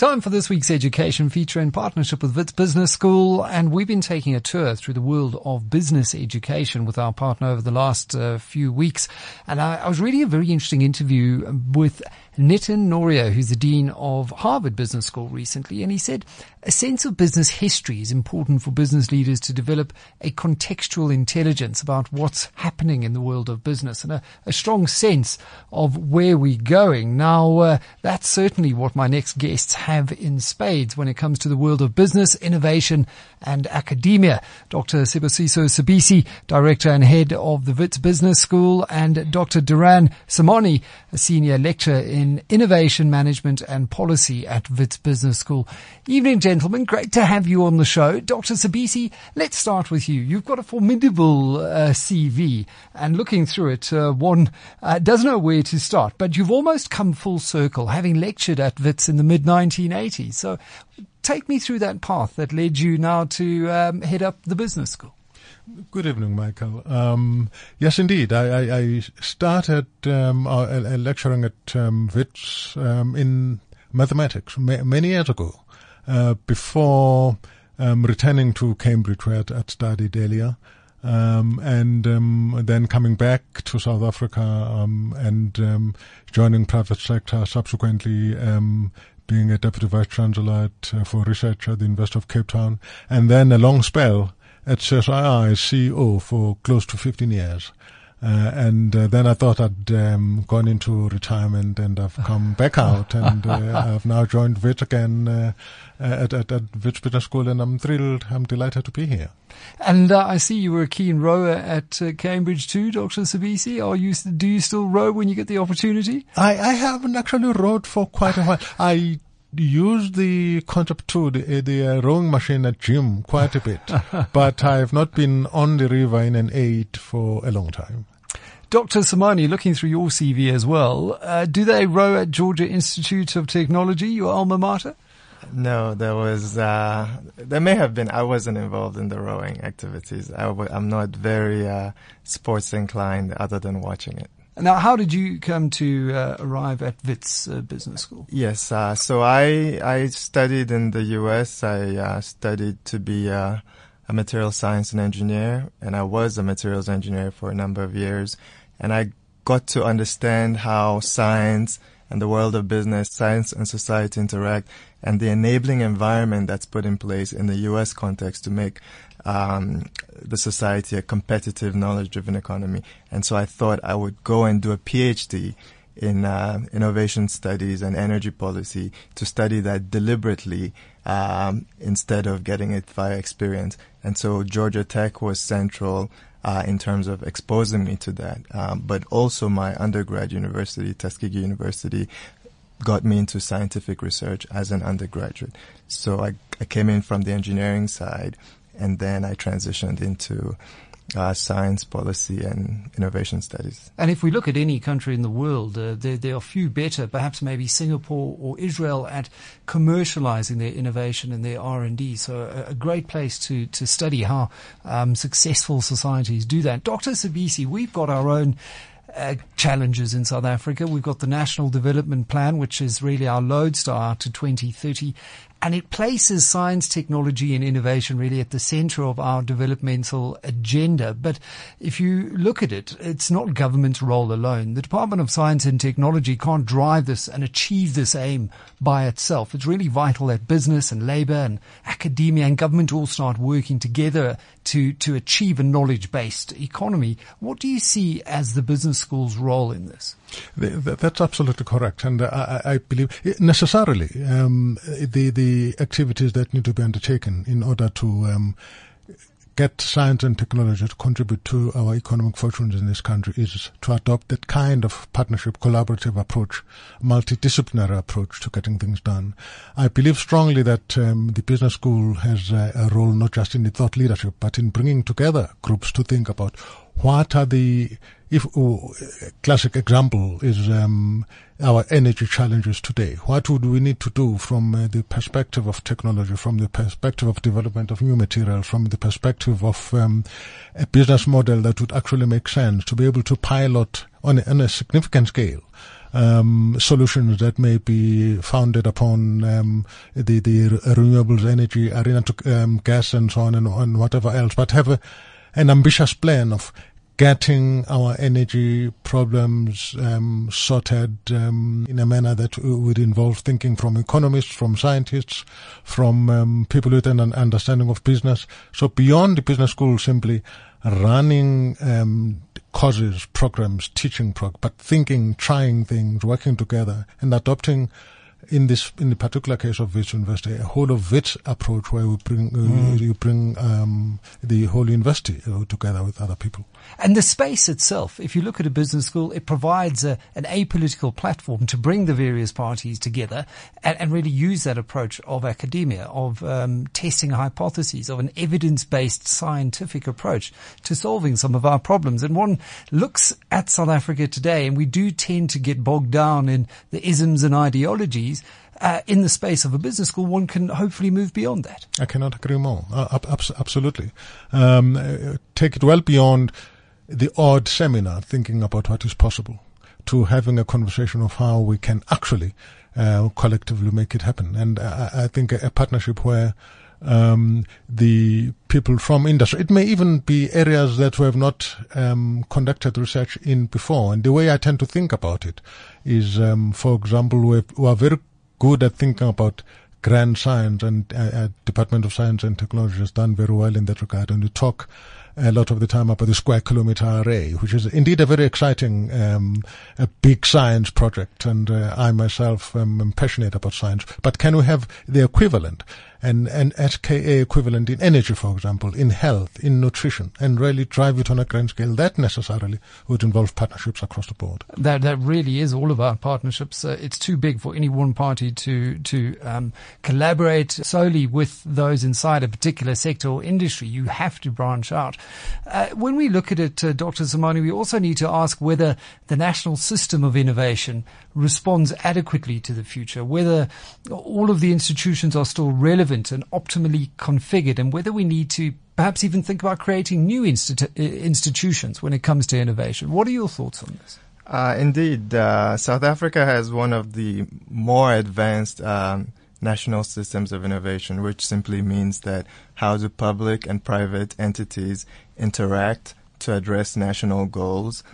Time for this week's education feature in partnership with Wits Business School, and we've been taking a tour through the world of business education with our partner over the last few weeks. And I was reading a very interesting interview with Nitin Noria, who's the Dean of Harvard Business School recently, and he said a sense of business history is important for business leaders to develop a contextual intelligence about what's happening in the world of business and a strong sense of where we're going. Now, that's certainly what my next guests have in spades when it comes to the world of business, innovation and academia. Dr. Sibusiso Sibisi, Director and Head of the Wits Business School, and Dr. Duran Samani, a Senior Lecturer in Innovation Management and Policy at Wits Business School. Evening, gentlemen. Great to have you on the show. Dr. Sibisi, let's start with you. You've got a formidable CV, and looking through it, one doesn't know where to start, but you've almost come full circle, having lectured at Wits in the mid-1980s. So take me through that path that led you now to head up the business school. Good evening, Michael. Yes, indeed. I started lecturing at Wits in mathematics many years ago, before returning to Cambridge, where I'd studied earlier, and then coming back to South Africa and joining private sector, subsequently being a Deputy Vice-Chancellor for Research at the University of Cape Town, and then a long spell at CSIR as CEO for close to 15 years. And then I thought I'd gone into retirement, and I've come back out, and I've now joined Wits again at Wits Business School, and I'm thrilled, I'm delighted to be here. And I see you were a keen rower at Cambridge too, Dr. Sibisi. Do you still row when you get the opportunity? I haven't actually rowed for quite a while. I use the concept too, the rowing machine at gym quite a bit, but I have not been on the river in an aid for a long time. Dr. Samani, looking through your CV as well, do they row at Georgia Institute of Technology, your alma mater? No, there may have been. I wasn't involved in the rowing activities. I'm not very sports inclined other than watching it. Now, how did you come to arrive at Wits Business School? Yes, so I studied in the U.S. I studied to be a material science and engineer, and I was a materials engineer for a number of years. And I got to understand how science and the world of business, science and society interact, and the enabling environment that's put in place in the U.S. context to make the society a competitive, knowledge-driven economy. And so I thought I would go and do a PhD in innovation studies and energy policy to study that deliberately instead of getting it via experience. And so Georgia Tech was central in terms of exposing me to that. But also my undergrad university, Tuskegee University, got me into scientific research as an undergraduate. So I came in from the engineering side, and then I transitioned into science, policy, and innovation studies. And if we look at any country in the world, there are few better, perhaps maybe Singapore or Israel, at commercializing their innovation and their R&D. So a great place to study how successful societies do that. Dr. Sibisi, we've got our own challenges in South Africa. We've got the National Development Plan, which is really our lodestar to 2030. And it places science, technology and innovation really at the center of our developmental agenda. But if you look at it, it's not government's role alone. The Department of Science and Technology can't drive this and achieve this aim by itself. It's really vital that business and labor and academia and government all start working together to achieve a knowledge-based economy. What do you see as the business school's role in this? That's absolutely correct, and I believe necessarily the activities that need to be undertaken in order to get science and technology to contribute to our economic fortunes in this country is to adopt that kind of partnership, collaborative approach, multidisciplinary approach to getting things done. I believe strongly that the business school has a role not just in the thought leadership, but in bringing together groups to think about what are the classic example is our energy challenges today. What would we need to do from the perspective of technology, from the perspective of development of new material, from the perspective of a business model that would actually make sense to be able to pilot on a significant scale solutions that may be founded upon the renewables energy arena, to gas and so on and whatever else, but have an ambitious plan of getting our energy problems sorted in a manner that would involve thinking from economists, from scientists, from people with an understanding of business. So beyond the business school simply running courses, programs, teaching, but thinking, trying things, working together, and adopting, in the particular case of Wits University, a whole of Wits approach where we bring you bring the whole university together with other people. And the space itself, if you look at a business school, it provides an apolitical platform to bring the various parties together and really use that approach of academia, of testing hypotheses, of an evidence-based scientific approach to solving some of our problems. And one looks at South Africa today, and we do tend to get bogged down in the isms and ideologies. In the space of a business school, one can hopefully move beyond that. I cannot agree more. Absolutely. Take it well beyond the odd seminar, thinking about what is possible, to having a conversation of how we can actually collectively make it happen. And I think a partnership where the people from industry, it may even be areas that we have not conducted research in before. And the way I tend to think about it is, for example, we are very good at thinking about grand science, and Department of Science and Technology has done very well in that regard. And we talk a lot of the time about the Square Kilometre Array, which is indeed a very exciting, a big science project. And I myself am passionate about science. But can we have the equivalent, an SKA equivalent in energy, for example, in health, in nutrition, and really drive it on a grand scale? That necessarily would involve partnerships across the board. That really is all about partnerships. It's too big for any one party to collaborate solely with those inside a particular sector or industry. You have to branch out. When we look at it, Dr. Simani, we also need to ask whether the national system of innovation responds adequately to the future, whether all of the institutions are still relevant and optimally configured, and whether we need to perhaps even think about creating new institutions when it comes to innovation. What are your thoughts on this? Indeed, South Africa has one of the more advanced national systems of innovation, which simply means that how do public and private entities interact to address national goals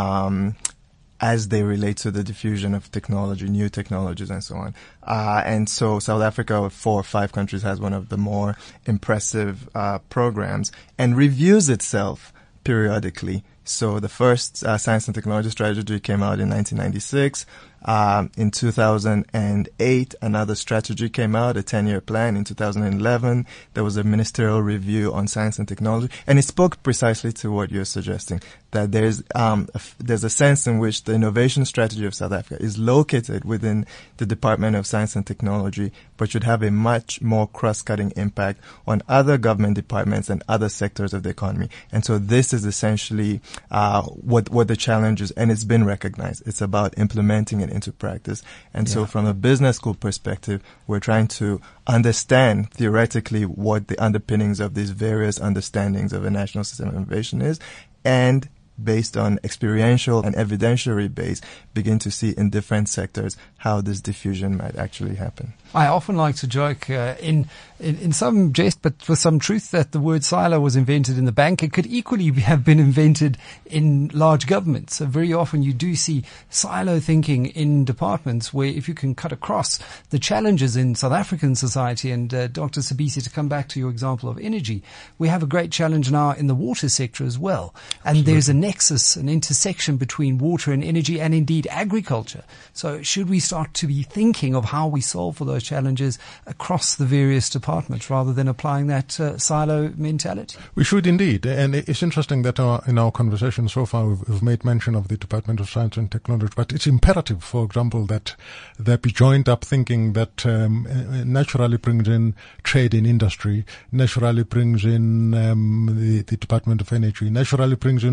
as they relate to the diffusion of technology, new technologies, and so on. And so South Africa, with 4 or 5 countries, has one of the more impressive programs and reviews itself periodically. So the first science and technology strategy came out in 1996. In 2008, another strategy came out, a 10-year plan. In 2011, there was a ministerial review on science and technology, and it spoke precisely to what you're suggesting, that there's a sense in which the innovation strategy of South Africa is located within the Department of Science and Technology, but should have a much more cross-cutting impact on other government departments and other sectors of the economy. And so this is essentially what the challenge is, and it's been recognized. It's about implementing it into practice. And so from a business school perspective, we're trying to understand theoretically what the underpinnings of these various understandings of a national system of innovation is, and based on experiential and evidentiary base, begin to see in different sectors how this diffusion might actually happen. I often like to joke in some jest, but with some truth, that the word silo was invented in the bank. It could equally have been invented in large governments. So very often you do see silo thinking in departments where, if you can cut across the challenges in South African society, and Dr. Sibisi, to come back to your example of energy, we have a great challenge now in the water sector as well. And there's a nexus, an intersection between water and energy, and indeed agriculture. So should we start to be thinking of how we solve for those challenges across the various departments rather than applying that silo mentality? We should indeed. And it's interesting that in our conversation so far we've made mention of the Department of Science and Technology, but it's imperative, for example, that there be joined up thinking that naturally brings in trade in industry, naturally brings in the Department of Energy, naturally brings in all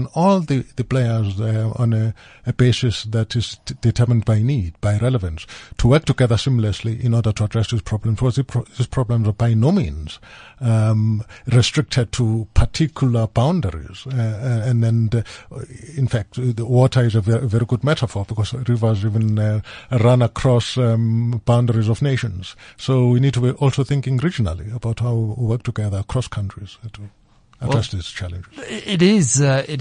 involve the players on a basis that is determined by need, by relevance, to work together seamlessly in order to address these problems. Because these problems are by no means restricted to particular boundaries. In fact, the water is a very good metaphor, because rivers even run across boundaries of nations. So we need to be also thinking regionally about how we work together across countries to address these challenges. It is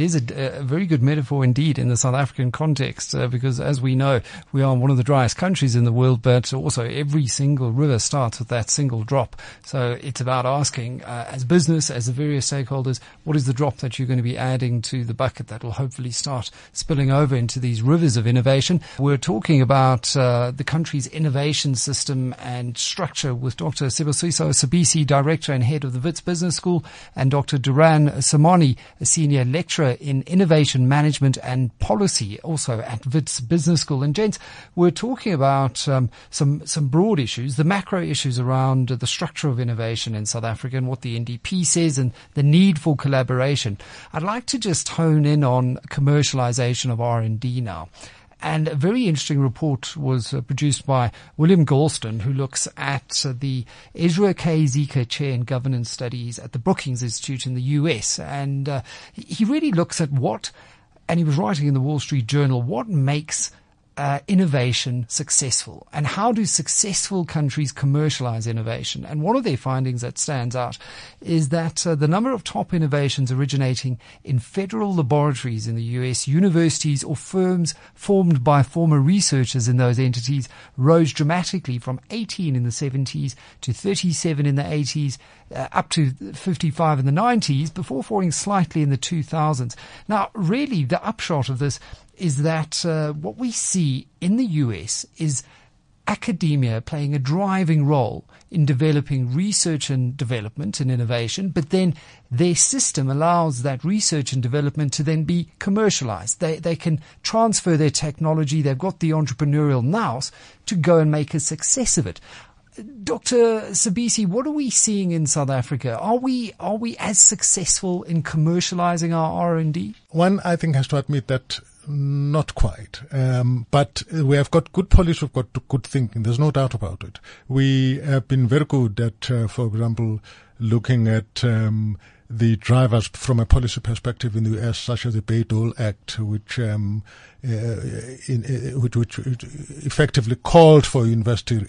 a very good metaphor indeed in the South African context, because as we know, we are one of the driest countries in the world, but also every single river starts with that single drop. So it's about asking, as business, as the various stakeholders, what is the drop that you're going to be adding to the bucket that will hopefully start spilling over into these rivers of innovation. We're talking about the country's innovation system and structure with Dr. Sibusiso Sibisi, Director and Head of the Wits Business School, and Dr. Duran Samani, a Senior Lecturer in Innovation Management and Policy, also at Wits Business School. And gents, we're talking about some broad issues, the macro issues around the structure of innovation in South Africa and what the NDP says and the need for collaboration. I'd like to just hone in on commercialization of R&D now. And a very interesting report was produced by William Galston, who looks at the Ezra K. Zika Chair in Governance Studies at the Brookings Institute in the US. And he really looks at and he was writing in the Wall Street Journal, what makes innovation successful, and how do successful countries commercialize innovation? And one of their findings that stands out is that the number of top innovations originating in federal laboratories in the US, universities or firms formed by former researchers in those entities rose dramatically from 18 in the 70s to 37 in the 80s, up to 55 in the 90s, before falling slightly in the 2000s. Now, really, the upshot of this is that what we see in the US is academia playing a driving role in developing research and development and innovation, but then their system allows that research and development to then be commercialized. They can transfer their technology. They've got the entrepreneurial nous to go and make a success of it. Dr. Sibisi, what are we seeing in South Africa? Are we as successful in commercializing our R&D? One, I think, has to admit that not quite. But we have got good policy, we've got good thinking. There's no doubt about it. We have been very good at, for example, looking at the drivers from a policy perspective in the US, such as the Bayh-Dole Act, which effectively called for investors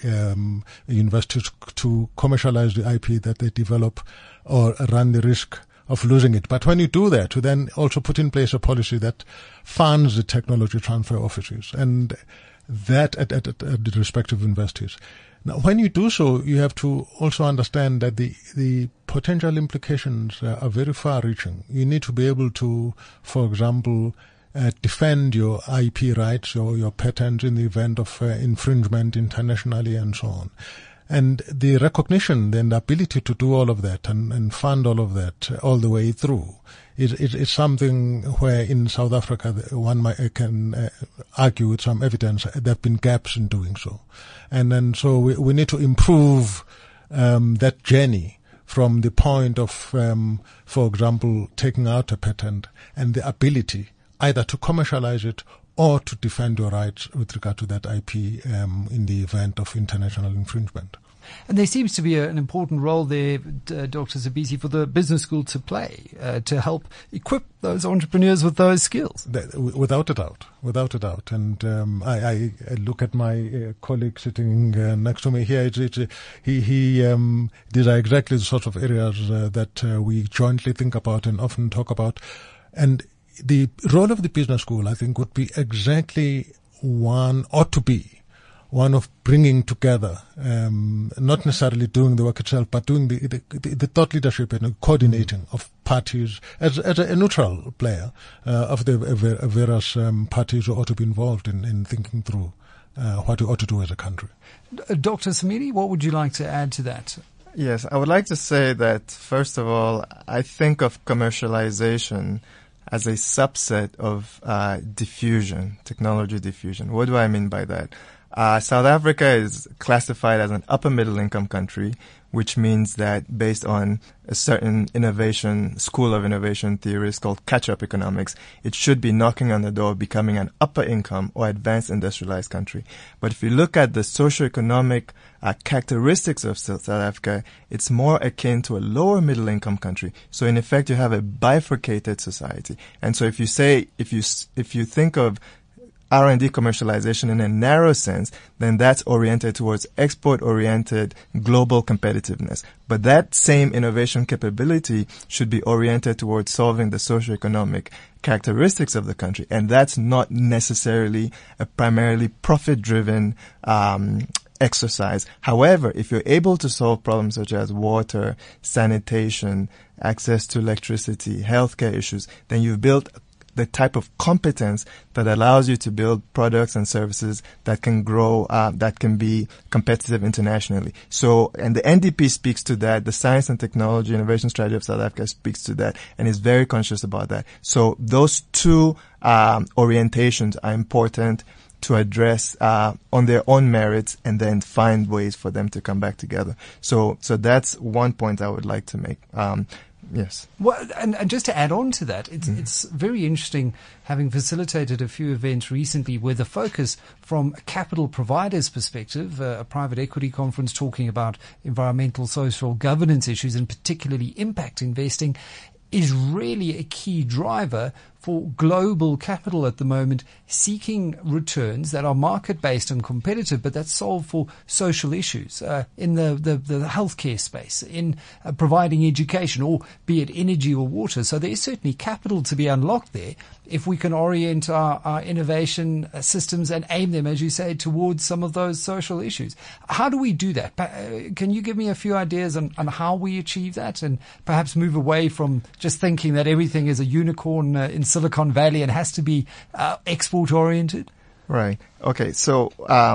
to commercialize the IP that they develop or run the risk of losing it. But when you do that, to then also put in place a policy that funds the technology transfer offices, and that at the respective investees. Now, when you do so, you have to also understand that the potential implications are very far-reaching. You need to be able to, for example, defend your IP rights or your patents in the event of infringement internationally and so on. And the recognition, then the ability to do all of that and fund all of that all the way through is something where in South Africa one can argue with some evidence there have been gaps in doing so. And then so we need to improve that journey from the point of, for example, taking out a patent and the ability either to commercialize it or to defend your rights with regard to that IP in the event of international infringement. And there seems to be an important role there, Dr. Sibisi, for the business school to play, to help equip those entrepreneurs with those skills. Without a doubt. And I look at my colleague sitting next to me here. These are exactly the sort of areas that we jointly think about and often talk about. And the role of the business school, I think, would be exactly ought to be one of bringing together, not necessarily doing the work itself, but doing the thought leadership and coordinating of parties as a neutral player of the various parties who ought to be involved in thinking through what we ought to do as a country. Dr. Samini, what would you like to add to that? Yes, I would like to say that, first of all, I think of commercialization as a subset of diffusion, technology diffusion. What do I mean by that? South Africa is classified as an upper middle income country, which means that based on a certain school of innovation theories called catch-up economics, it should be knocking on the door of becoming an upper income or advanced industrialized country. But if you look at the socioeconomic characteristics of South Africa, it's more akin to a lower middle income country. So in effect, you have a bifurcated society. And so if you think of R&D commercialization in a narrow sense, then that's oriented towards export-oriented global competitiveness. But that same innovation capability should be oriented towards solving the socioeconomic characteristics of the country. And that's not necessarily a primarily profit-driven exercise. However, if you're able to solve problems such as water, sanitation, access to electricity, healthcare issues, then you've built the type of competence that allows you to build products and services that can grow, that can be competitive internationally. So, and the NDP speaks to that. The Science and Technology Innovation Strategy of South Africa speaks to that and is very conscious about that. So those two orientations are important to address on their own merits and then find ways for them to come back together. So that's one point I would like to make. Yes. Well, and just to add on to that, it's very interesting, having facilitated a few events recently where the focus from a capital provider's perspective, a private equity conference talking about environmental, social governance issues and particularly impact investing, is really a key driver for global capital at the moment, seeking returns that are market-based and competitive, but that solve for social issues in the healthcare space, in providing education, or be it energy or water. So there is certainly capital to be unlocked there if we can orient our innovation systems and aim them, as you say, towards some of those social issues. How do we do that? Can you give me a few ideas on how we achieve that, and perhaps move away from just thinking that everything is a unicorn in Silicon Valley and has to be export-oriented? Right. Okay. So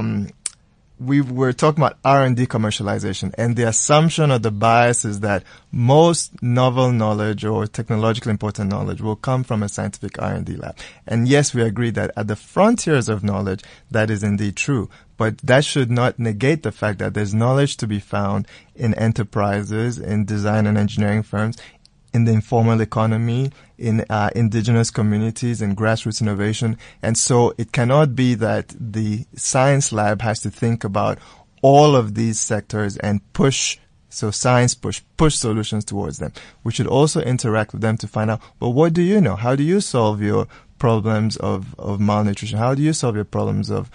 we were talking about R&D commercialization, and the assumption or the bias is that most novel knowledge or technologically important knowledge will come from a scientific R&D lab. And yes, we agree that at the frontiers of knowledge, that is indeed true. But that should not negate the fact that there's knowledge to be found in enterprises, in design and engineering firms, in the informal economy, in indigenous communities, in grassroots innovation. And so it cannot be that the science lab has to think about all of these sectors and push solutions towards them. We should also interact with them to find out, well, what do you know? How do you solve your problems of malnutrition? How do you solve your problems of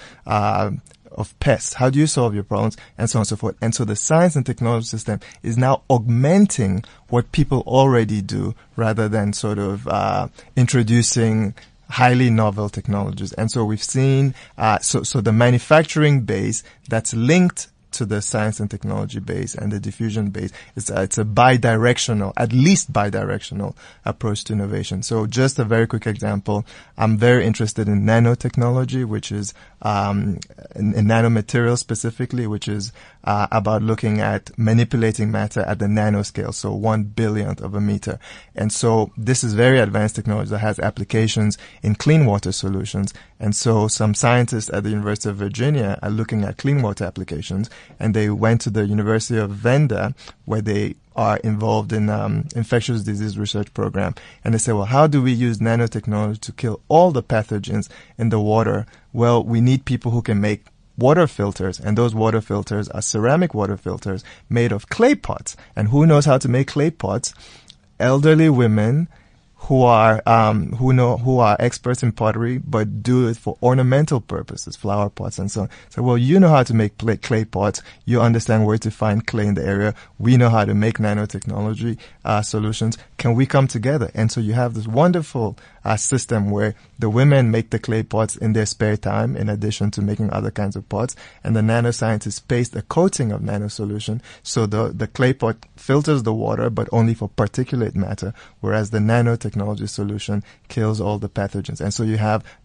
pests? How do you solve your problems? And so on and so forth. And so the science and technology system is now augmenting what people already do rather than sort of introducing highly novel technologies. And so we've seen, so the manufacturing base that's linked to the science and technology base and the diffusion base, it's a bidirectional, at least bidirectional approach to innovation. So just a very quick example, I'm very interested in nanotechnology, which is in nanomaterials specifically, which is about looking at manipulating matter at the nanoscale, so 1/1000th of a meter. And so this is very advanced technology that has applications in clean water solutions. And so some scientists at the University of Virginia are looking at clean water applications, and they went to the University of Venda, where they are involved in infectious disease research program. And they say, well, how do we use nanotechnology to kill all the pathogens in the water? Well, we need people who can make water filters, and those water filters are ceramic water filters made of clay pots. And who knows how to make clay pots? Elderly women who are experts in pottery, but do it for ornamental purposes, flower pots and so on. So, well, you know how to make clay pots. You understand where to find clay in the area. We know how to make nanotechnology solutions. Can we come together? And so you have this wonderful system where the women make the clay pots in their spare time, in addition to making other kinds of pots, and the nanoscientists paste a coating of nano solution, so the clay pot filters the water, but only for particulate matter, whereas the nanotechnology solution kills all the pathogens. And so you have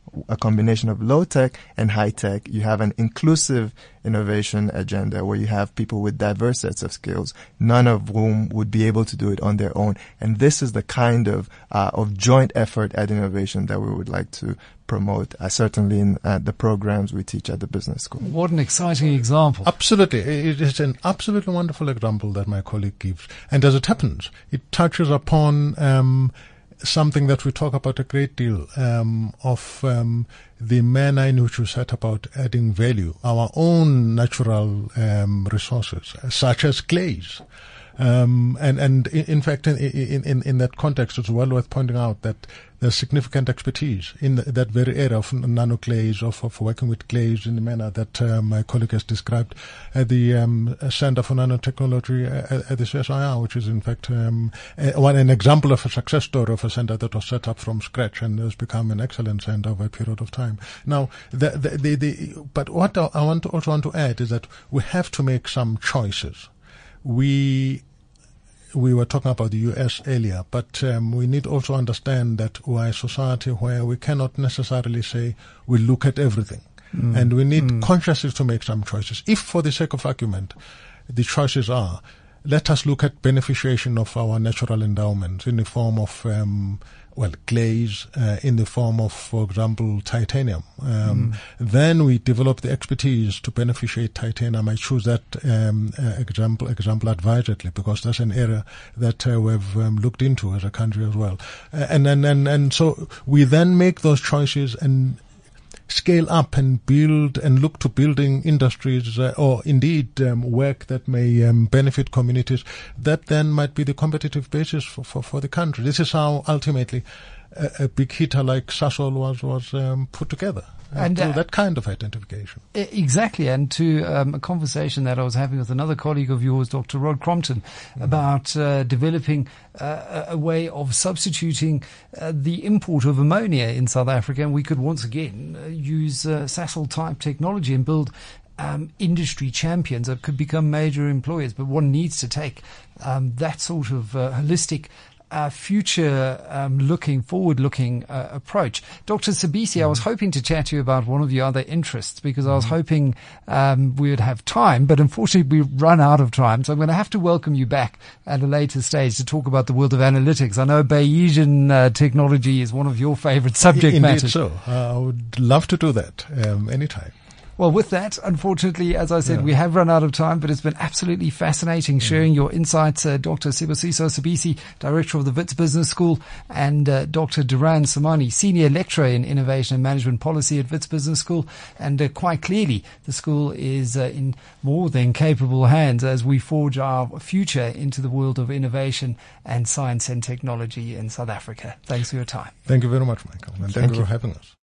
a combination of low tech and high tech. You have an inclusive innovation agenda where you have people with diverse sets of skills, none of whom would be able to do it on their own. And this is the kind of joint effort at innovation that we would like to promote, certainly in the programs we teach at the business school. What an exciting example. Absolutely. It is an absolutely wonderful example that my colleague gives. And as it happens, it touches upon something that we talk about a great deal, of the manner in which we set about adding value, our own natural resources, such as clays. And in fact, in that context, it's well worth pointing out that there's significant expertise in that very area of nanoclays, of working with clays in the manner that my colleague has described at the Center for Nanotechnology at the CSIR, which is in fact an example of a success story of a center that was set up from scratch and has become an excellent center over a period of time. Now, but what I also want to add is that we have to make some choices. We were talking about the US earlier, but we need also understand that we are a society where we cannot necessarily say we look at everything. And we need consciously to make some choices. If, for the sake of argument, the choices are, let us look at beneficiation of our natural endowments in the form of clays, in the form of, for example, titanium. Then we develop the expertise to beneficiate titanium. I choose that example advisedly because that's an area that we've looked into as a country as well. And so we then make those choices and scale up and build and look to building industries or indeed work that may benefit communities that then might be the competitive basis for the country. This is how ultimately a big hitter like Sasol was put together. And through that kind of identification. Exactly. And to a conversation that I was having with another colleague of yours, Dr. Rod Crompton, about developing a way of substituting the import of ammonia in South Africa. And we could once again use Sasol-type technology and build industry champions that could become major employers. But one needs to take that sort of holistic future-looking, forward-looking approach. Dr. Sibisi, I was hoping to chat to you about one of your other interests because I was hoping we would have time, but unfortunately we've run out of time. So I'm going to have to welcome you back at a later stage to talk about the world of analytics. I know Bayesian technology is one of your favorite subject matters. Indeed so. I would love to do that anytime. Well, with that, unfortunately, as I said, we have run out of time, but it's been absolutely fascinating sharing your insights. Dr. Sibusiso Sibisi, Director of the Wits Business School, and Dr. Duran Samani, Senior Lecturer in Innovation and Management Policy at Wits Business School. And quite clearly, the school is in more than capable hands as we forge our future into the world of innovation and science and technology in South Africa. Thanks for your time. Thank you very much, Michael. And thank you for having us.